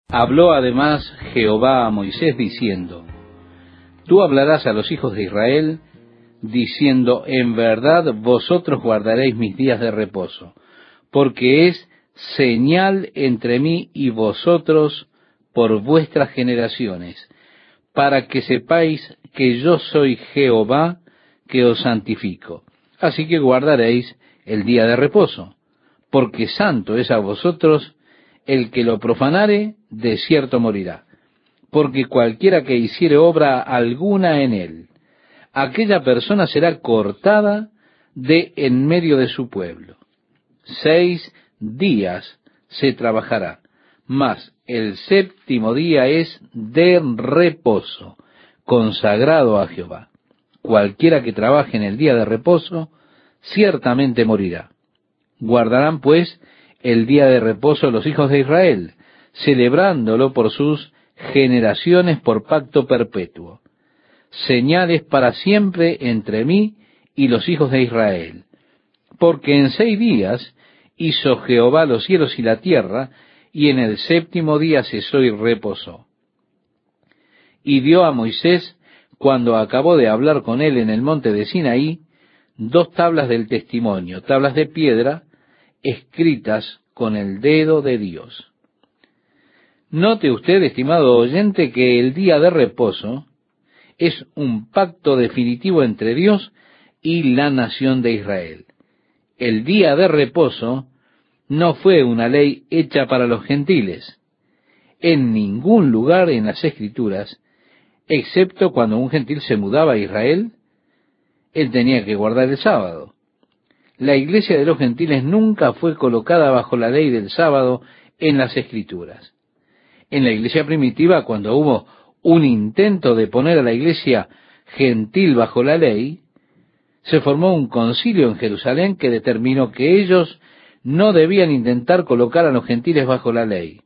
Habló además Jehová a Moisés diciendo: Tú hablarás a los hijos de Israel, diciendo: En verdad vosotros guardaréis mis días de reposo, porque es señal entre mí y vosotros por vuestras generaciones, para que sepáis que yo soy Jehová, que os santifico. Así que guardaréis el día de reposo, porque santo es a vosotros. El que lo profanare, de cierto morirá. Porque cualquiera que hiciere obra alguna en él, aquella persona será cortada de en medio de su pueblo. 6 días se trabajará, mas el séptimo día es de reposo, consagrado a Jehová. Cualquiera que trabaje en el día de reposo, ciertamente morirá. Guardarán pues el día de reposo los hijos de Israel, celebrándolo por sus generaciones por pacto perpetuo. Señales para siempre entre mí y los hijos de Israel. Porque en 6 días hizo Jehová los cielos y la tierra, y en el séptimo día cesó y reposó. Y dio a Moisés, cuando acabó de hablar con él en el monte de Sinaí, 2 tablas del testimonio, tablas de piedra, escritas con el dedo de Dios. Note usted, estimado oyente, que el día de reposo es un pacto definitivo entre Dios y la nación de Israel. El día de reposo no fue una ley hecha para los gentiles. En ningún lugar en las Escrituras, excepto cuando un gentil se mudaba a Israel, él tenía que guardar el sábado. La iglesia de los gentiles nunca fue colocada bajo la ley del sábado en las Escrituras. En la iglesia primitiva, cuando hubo un intento de poner a la iglesia gentil bajo la ley, se formó un concilio en Jerusalén que determinó que ellos no debían intentar colocar a los gentiles bajo la ley.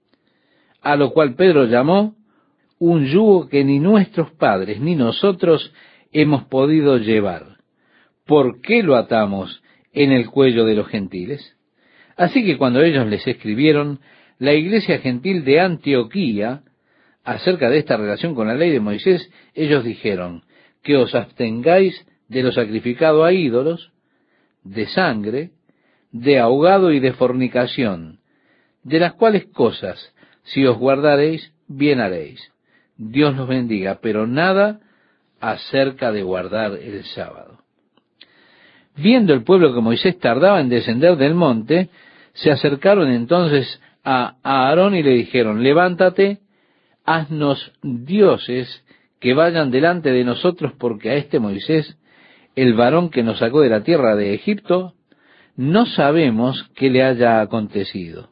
A lo cual Pedro llamó un yugo que ni nuestros padres ni nosotros hemos podido llevar. ¿Por qué lo atamos en el cuello de los gentiles? Así que cuando ellos les escribieron, la iglesia gentil de Antioquía, acerca de esta relación con la ley de Moisés, ellos dijeron: que os abstengáis de lo sacrificado a ídolos, de sangre, de ahogado y de fornicación, de las cuales cosas, si os guardareis, bien haréis. Dios los bendiga, pero nada acerca de guardar el sábado. Viendo el pueblo que Moisés tardaba en descender del monte, se acercaron entonces a Aarón y le dijeron: levántate, haznos dioses que vayan delante de nosotros, porque a este Moisés, el varón que nos sacó de la tierra de Egipto, no sabemos qué le haya acontecido.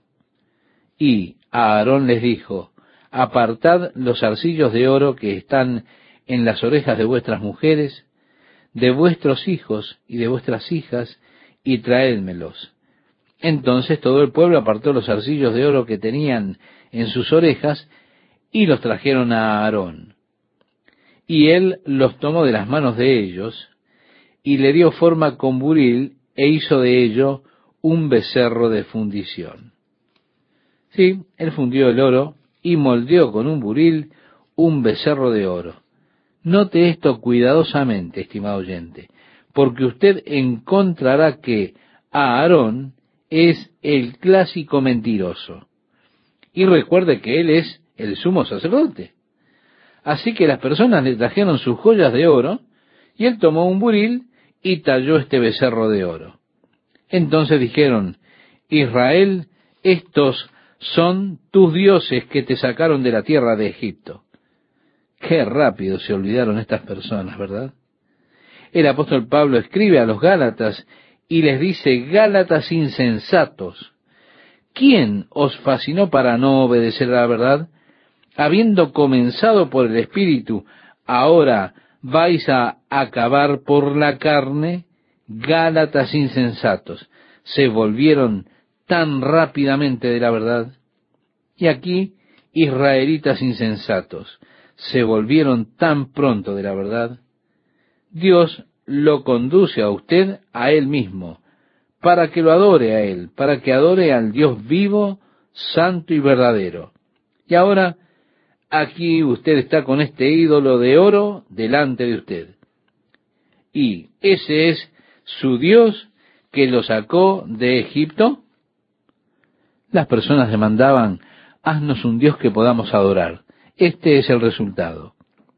Y Aarón les dijo: apartad los zarcillos de oro que están en las orejas de vuestras mujeres, de vuestros hijos y de vuestras hijas, y traédmelos. Entonces todo el pueblo apartó los zarcillos de oro que tenían en sus orejas, y los trajeron a Aarón. Y él los tomó de las manos de ellos, y le dio forma con buril, e hizo de ello un becerro de fundición. Sí, él fundió el oro, y moldeó con un buril un becerro de oro. Note esto cuidadosamente, estimado oyente, porque usted encontrará que Aarón es el clásico mentiroso. Y recuerde que él es el sumo sacerdote. Así que las personas le trajeron sus joyas de oro, y él tomó un buril y talló este becerro de oro. Entonces dijeron: Israel, estos son tus dioses que te sacaron de la tierra de Egipto. Qué rápido se olvidaron estas personas, ¿verdad? El apóstol Pablo escribe a los Gálatas y les dice: Gálatas insensatos, ¿quién os fascinó para no obedecer a la verdad? Habiendo comenzado por el Espíritu, ¿ahora vais a acabar por la carne? Gálatas insensatos, se volvieron tan rápidamente de la verdad. Y aquí, israelitas insensatos, se volvieron tan pronto de la verdad. Dios lo conduce a usted a Él mismo, para que lo adore a Él, para que adore al Dios vivo, santo y verdadero. Y ahora, aquí usted está con este ídolo de oro delante de usted. Y ese es su Dios que lo sacó de Egipto. Las personas demandaban, haznos un Dios que podamos adorar. Este es el resultado.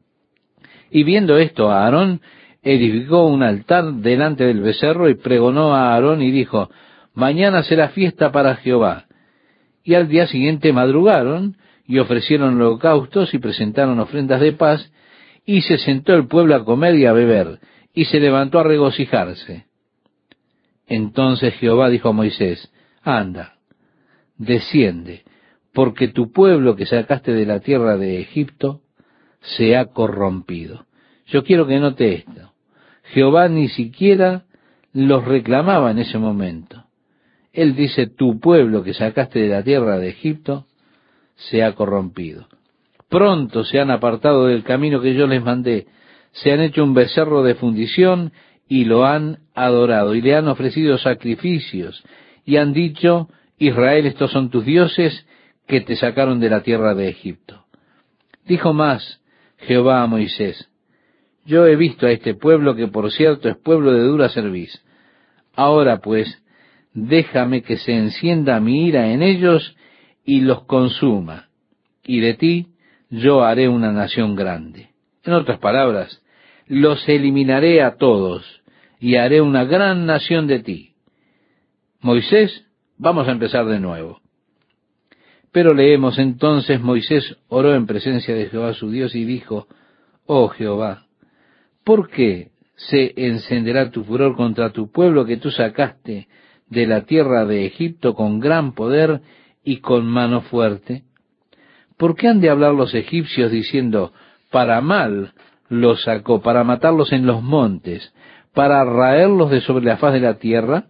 Y viendo esto, Aarón edificó un altar delante del becerro y pregonó a Aarón y dijo, mañana será fiesta para Jehová. Y al día siguiente madrugaron y ofrecieron holocaustos y presentaron ofrendas de paz, y se sentó el pueblo a comer y a beber, y se levantó a regocijarse. Entonces Jehová dijo a Moisés, anda, desciende, porque tu pueblo que sacaste de la tierra de Egipto se ha corrompido. Yo quiero que note esto. Jehová ni siquiera los reclamaba en ese momento. Él dice, tu pueblo que sacaste de la tierra de Egipto se ha corrompido. Pronto se han apartado del camino que yo les mandé, se han hecho un becerro de fundición y lo han adorado, y le han ofrecido sacrificios, y han dicho, Israel, estos son tus dioses que te sacaron de la tierra de Egipto. Dijo más Jehová a Moisés, yo he visto a este pueblo que por cierto es pueblo de dura cerviz. Ahora pues, déjame que se encienda mi ira en ellos y los consuma, y de ti yo haré una nación grande. En otras palabras, los eliminaré a todos, y haré una gran nación de ti. Moisés, vamos a empezar de nuevo. Pero leemos entonces, Moisés oró en presencia de Jehová su Dios y dijo, oh Jehová, ¿por qué se encenderá tu furor contra tu pueblo que tú sacaste de la tierra de Egipto con gran poder y con mano fuerte? ¿Por qué han de hablar los egipcios diciendo, para mal los sacó, para matarlos en los montes, para raerlos de sobre la faz de la tierra?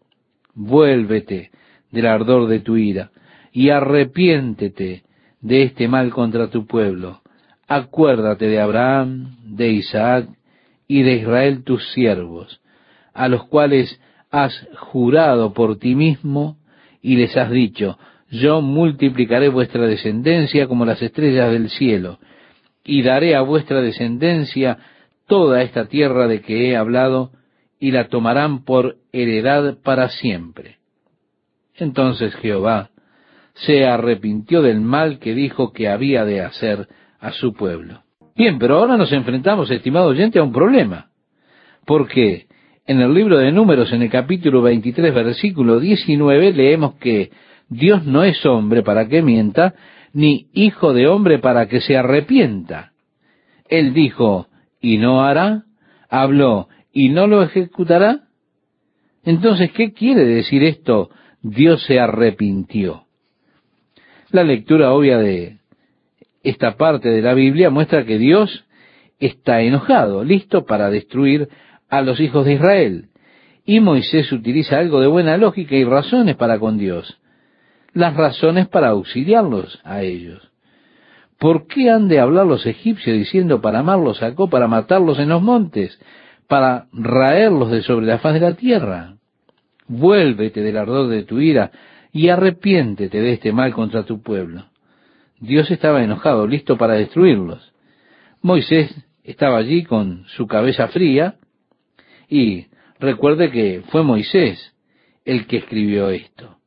Vuélvete del ardor de tu ira, y arrepiéntete de este mal contra tu pueblo. Acuérdate de Abraham, de Isaac y de Israel tus siervos, a los cuales has jurado por ti mismo, y les has dicho, yo multiplicaré vuestra descendencia como las estrellas del cielo, y daré a vuestra descendencia toda esta tierra de que he hablado, y la tomarán por heredad para siempre. Entonces Jehová se arrepintió del mal que dijo que había de hacer a su pueblo. Bien, pero ahora nos enfrentamos, estimado oyente, a un problema, porque en el libro de Números, en el capítulo 23, versículo 19, leemos que Dios no es hombre para que mienta, ni hijo de hombre para que se arrepienta. Él dijo, y no hará, habló, y no lo ejecutará. Entonces, ¿qué quiere decir esto? Dios se arrepintió. La lectura obvia de esta parte de la Biblia muestra que Dios está enojado, listo para destruir a los hijos de Israel. Y Moisés utiliza algo de buena lógica y razones para con Dios. Las razones para auxiliarlos a ellos. ¿Por qué han de hablar los egipcios diciendo para amarlos sacó, para matarlos en los montes, para raerlos de sobre la faz de la tierra? Vuélvete del ardor de tu ira y arrepiéntete de este mal contra tu pueblo. Dios estaba enojado, listo para destruirlos. Moisés estaba allí con su cabeza fría, y recuerde que fue Moisés el que escribió esto.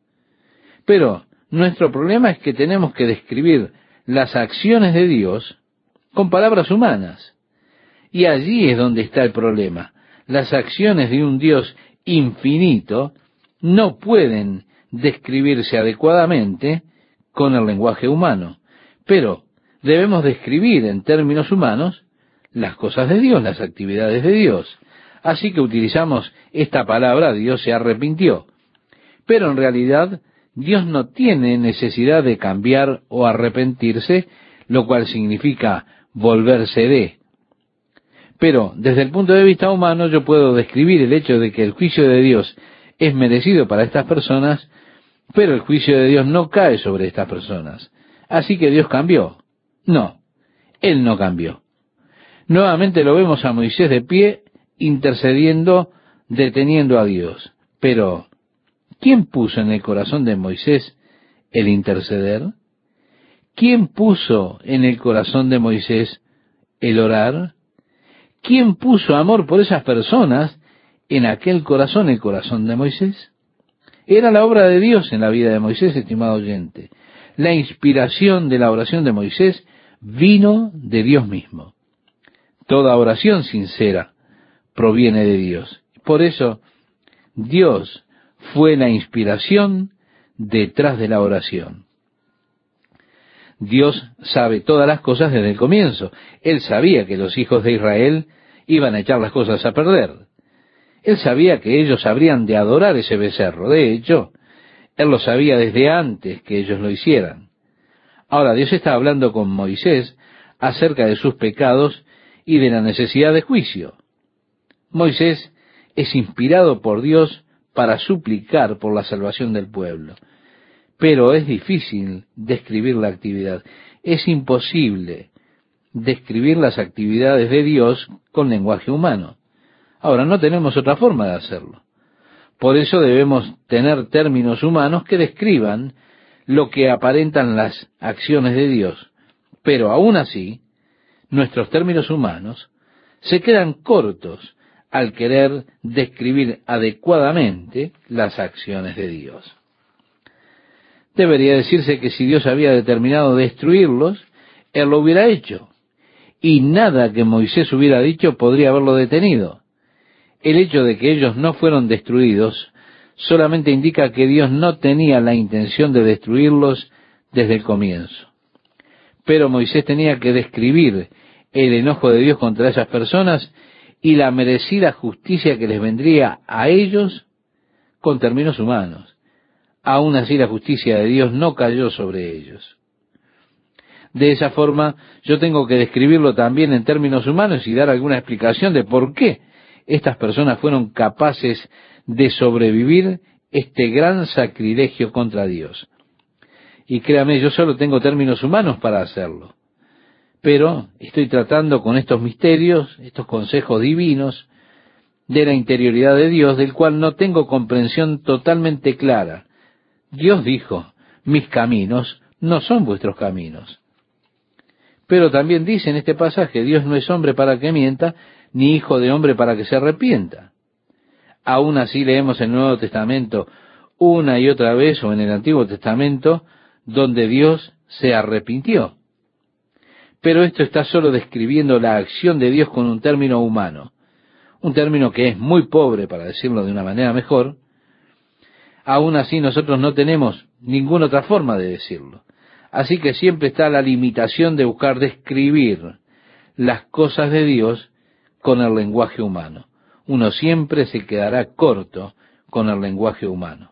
Pero nuestro problema es que tenemos que describir las acciones de Dios con palabras humanas. Y allí es donde está el problema. Las acciones de un Dios infinito no pueden describirse adecuadamente con el lenguaje humano, pero debemos describir en términos humanos las cosas de Dios, las actividades de Dios. Así que utilizamos esta palabra, Dios se arrepintió. Pero en realidad, Dios no tiene necesidad de cambiar o arrepentirse, lo cual significa volverse de. Pero desde el punto de vista humano yo puedo describir el hecho de que el juicio de Dios es merecido para estas personas, pero el juicio de Dios no cae sobre estas personas. Así que Dios cambió. No, Él no cambió. Nuevamente lo vemos a Moisés de pie, intercediendo, deteniendo a Dios. Pero, ¿quién puso en el corazón de Moisés el interceder? ¿quién puso en el corazón de Moisés el orar? ¿Quién puso amor por esas personas en aquel corazón, el corazón de Moisés? Era la obra de Dios en la vida de Moisés, estimado oyente. La inspiración de la oración de Moisés vino de Dios mismo. Toda oración sincera proviene de Dios. Por eso, Dios fue la inspiración detrás de la oración. Dios sabe todas las cosas desde el comienzo. Él sabía que los hijos de Israel iban a echar las cosas a perder. Él sabía que ellos habrían de adorar ese becerro. De hecho, Él lo sabía desde antes que ellos lo hicieran. Ahora, Dios está hablando con Moisés acerca de sus pecados y de la necesidad de juicio. Moisés es inspirado por Dios para suplicar por la salvación del pueblo. Pero es difícil describir la actividad. Es imposible describir las actividades de Dios con lenguaje humano. Ahora, no tenemos otra forma de hacerlo. Por eso debemos tener términos humanos que describan lo que aparentan las acciones de Dios. Pero aún así, nuestros términos humanos se quedan cortos al querer describir adecuadamente las acciones de Dios. Debería decirse que si Dios había determinado destruirlos, Él lo hubiera hecho, y nada que Moisés hubiera dicho podría haberlo detenido. El hecho de que ellos no fueron destruidos solamente indica que Dios no tenía la intención de destruirlos desde el comienzo. Pero Moisés tenía que describir el enojo de Dios contra esas personas y la merecida justicia que les vendría a ellos con términos humanos. Aún así, la justicia de Dios no cayó sobre ellos. De esa forma, yo tengo que describirlo también en términos humanos y dar alguna explicación de por qué estas personas fueron capaces de sobrevivir este gran sacrilegio contra Dios. Y créame, yo solo tengo términos humanos para hacerlo. Pero estoy tratando con estos misterios, estos consejos divinos de la interioridad de Dios, del cual no tengo comprensión totalmente clara. Dios dijo, mis caminos no son vuestros caminos. Pero también dice en este pasaje, Dios no es hombre para que mienta, ni hijo de hombre para que se arrepienta. Aún así leemos en el Nuevo Testamento una y otra vez, o en el Antiguo Testamento, donde Dios se arrepintió. Pero esto está solo describiendo la acción de Dios con un término humano, un término que es muy pobre, para decirlo de una manera mejor. Aún así nosotros no tenemos ninguna otra forma de decirlo. Así que siempre está la limitación de buscar describir las cosas de Dios con el lenguaje humano. Uno siempre se quedará corto con el lenguaje humano.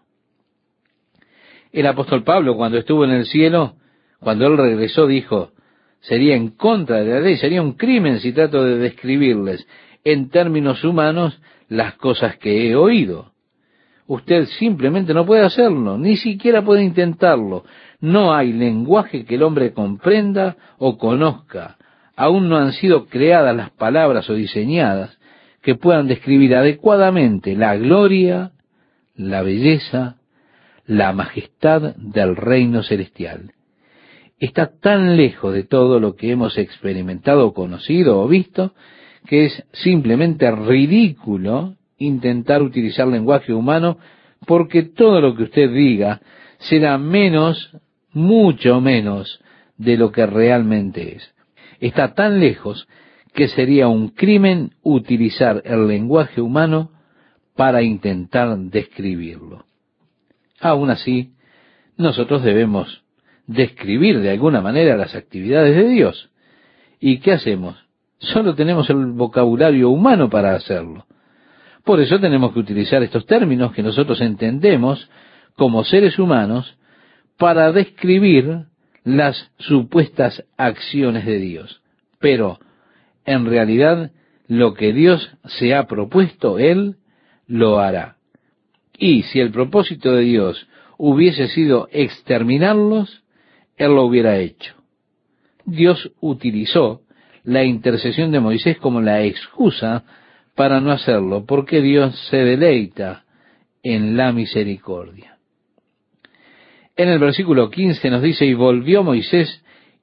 El apóstol Pablo, cuando estuvo en el cielo, cuando él regresó, dijo, sería en contra de la ley, sería un crimen si trato de describirles en términos humanos las cosas que he oído. Usted simplemente no puede hacerlo, ni siquiera puede intentarlo. No hay lenguaje que el hombre comprenda o conozca. Aún no han sido creadas las palabras o diseñadas que puedan describir adecuadamente la gloria, la belleza, la majestad del reino celestial. Está tan lejos de todo lo que hemos experimentado, conocido o visto, que es simplemente ridículo intentar utilizar lenguaje humano, porque todo lo que usted diga será menos, mucho menos, de lo que realmente es. Está tan lejos que sería un crimen utilizar el lenguaje humano para intentar describirlo. Aún así, nosotros debemos describir de alguna manera las actividades de Dios. ¿Y qué hacemos? Solo tenemos el vocabulario humano para hacerlo. Por eso tenemos que utilizar estos términos que nosotros entendemos como seres humanos para describir las supuestas acciones de Dios. Pero, en realidad, lo que Dios se ha propuesto, Él lo hará. Y si el propósito de Dios hubiese sido exterminarlos, Él lo hubiera hecho. Dios utilizó la intercesión de Moisés como la excusa para no hacerlo, porque Dios se deleita en la misericordia. En el versículo 15 nos dice, y volvió Moisés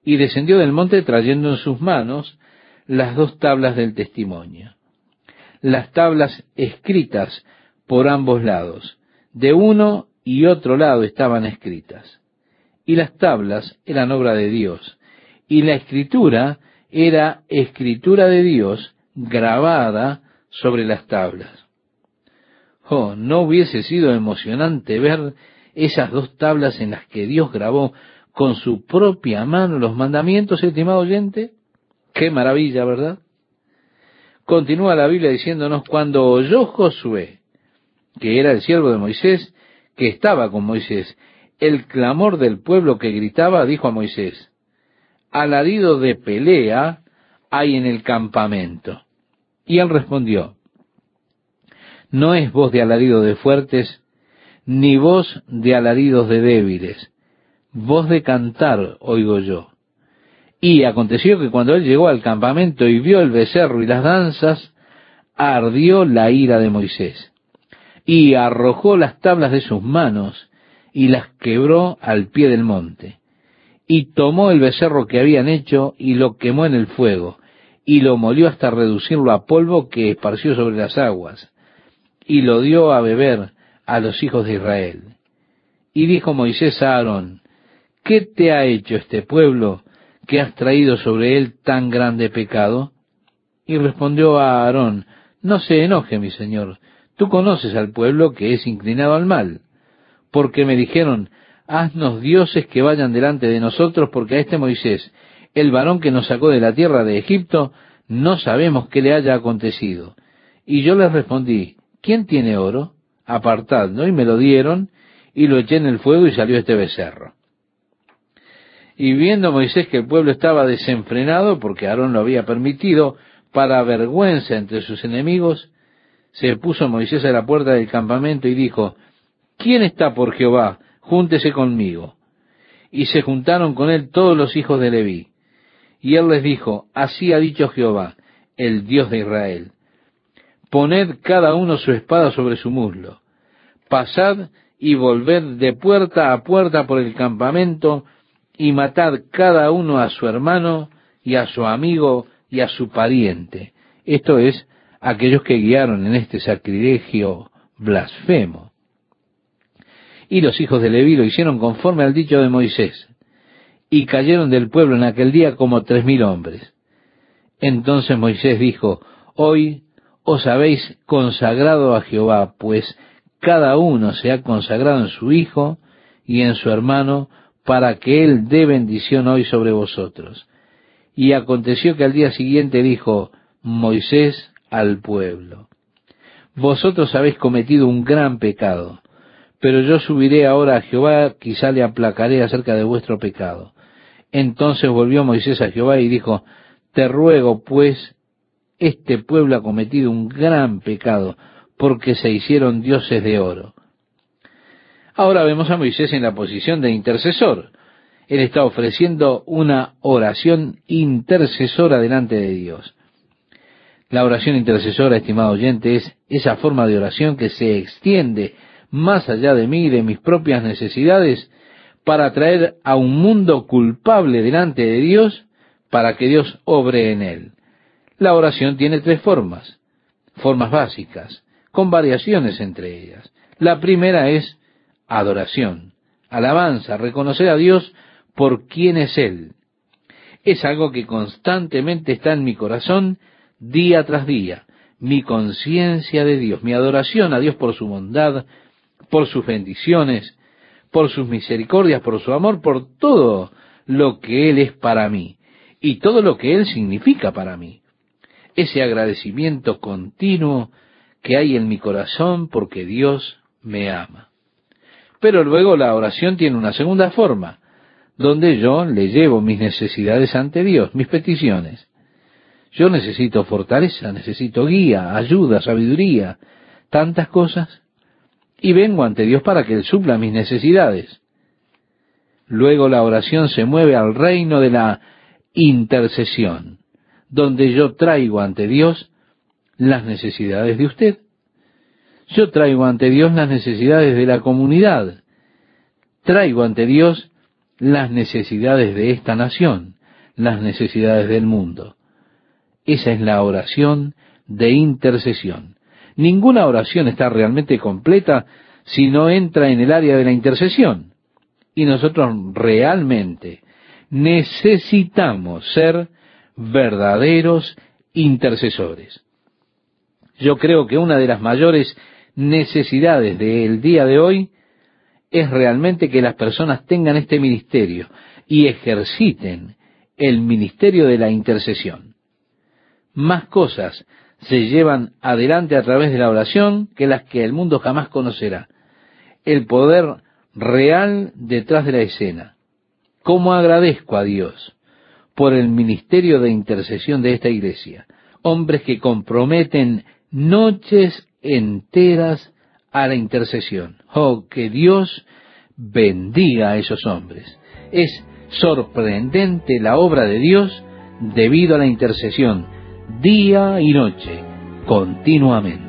y descendió del monte trayendo en sus manos las 2 tablas del testimonio. Las tablas escritas por ambos lados, de uno y otro lado estaban escritas. Y las tablas eran obra de Dios, y la escritura era escritura de Dios grabada sobre las tablas. Oh, ¿no hubiese sido emocionante ver esas 2 tablas en las que Dios grabó con su propia mano los mandamientos, estimado oyente? ¡Qué maravilla!, ¿verdad? Continúa la Biblia diciéndonos, cuando oyó Josué, que era el siervo de Moisés, que estaba con Moisés, el clamor del pueblo que gritaba, dijo a Moisés, alarido de pelea hay en el campamento. Y él respondió, no es voz de alarido de fuertes, ni voz de alaridos de débiles, voz de cantar oigo yo. Y aconteció que cuando él llegó al campamento y vio el becerro y las danzas, ardió la ira de Moisés, y arrojó las tablas de sus manos, y las quebró al pie del monte. Y tomó el becerro que habían hecho, y lo quemó en el fuego, y lo molió hasta reducirlo a polvo que esparció sobre las aguas, y lo dio a beber a los hijos de Israel. Y dijo Moisés a Aarón, ¿qué te ha hecho este pueblo que has traído sobre él tan grande pecado? Y respondió a Aarón, no se enoje, mi señor, tú conoces al pueblo que es inclinado al mal, porque me dijeron, haznos dioses que vayan delante de nosotros, porque a este Moisés, el varón que nos sacó de la tierra de Egipto, no sabemos qué le haya acontecido. Y yo les respondí, ¿quién tiene oro? Apartadlo, y me lo dieron, y lo eché en el fuego, y salió este becerro. Y viendo Moisés que el pueblo estaba desenfrenado, porque Aarón lo había permitido, para vergüenza entre sus enemigos, se puso Moisés a la puerta del campamento y dijo, ¿quién está por Jehová? Júntese conmigo. Y se juntaron con él todos los hijos de Leví. Y él les dijo, así ha dicho Jehová, el Dios de Israel, poned cada uno su espada sobre su muslo, pasad y volved de puerta a puerta por el campamento, y matad cada uno a su hermano, y a su amigo, y a su pariente. Esto es, aquellos que guiaron en este sacrilegio blasfemo. Y los hijos de Leví lo hicieron conforme al dicho de Moisés, y cayeron del pueblo en aquel día como 3,000 hombres. Entonces Moisés dijo, hoy os habéis consagrado a Jehová, pues cada uno se ha consagrado en su hijo y en su hermano, para que él dé bendición hoy sobre vosotros. Y aconteció que al día siguiente dijo Moisés al pueblo, vosotros habéis cometido un gran pecado, pero yo subiré ahora a Jehová, quizá le aplacaré acerca de vuestro pecado. Entonces volvió Moisés a Jehová y dijo, te ruego, pues, este pueblo ha cometido un gran pecado, porque se hicieron dioses de oro. Ahora vemos a Moisés en la posición de intercesor. Él está ofreciendo una oración intercesora delante de Dios. La oración intercesora, estimado oyente, es esa forma de oración que se extiende más allá de mí y de mis propias necesidades para traer a un mundo culpable delante de Dios para que Dios obre en él. La oración tiene 3 formas básicas, con variaciones entre ellas. La primera es adoración, alabanza, reconocer a Dios por quién es Él. Es algo que constantemente está en mi corazón día tras día, mi conciencia de Dios, mi adoración a Dios por su bondad, por sus bendiciones, por sus misericordias, por su amor, por todo lo que Él es para mí y todo lo que Él significa para mí. Ese agradecimiento continuo que hay en mi corazón porque Dios me ama. Pero luego la oración tiene una segunda forma, donde yo le llevo mis necesidades ante Dios, mis peticiones. Yo necesito fortaleza, necesito guía, ayuda, sabiduría, tantas cosas, y vengo ante Dios para que Él supla mis necesidades. Luego la oración se mueve al reino de la intercesión, donde yo traigo ante Dios las necesidades de usted. Yo traigo ante Dios las necesidades de la comunidad. Traigo ante Dios las necesidades de esta nación. las necesidades del mundo. Esa es la oración de intercesión. Ninguna oración está realmente completa si no entra en el área de la intercesión. Y nosotros realmente necesitamos ser verdaderos intercesores. Yo creo que una de las mayores necesidades del día de hoy es realmente que las personas tengan este ministerio y ejerciten el ministerio de la intercesión. Más cosas se llevan adelante a través de la oración que las que el mundo jamás conocerá. El poder real detrás de la escena. ¿Cómo agradezco a Dios por el ministerio de intercesión de esta iglesia? Hombres que comprometen noches enteras a la intercesión. Oh, que Dios bendiga a esos hombres. Es sorprendente la obra de Dios debido a la intercesión, día y noche, continuamente.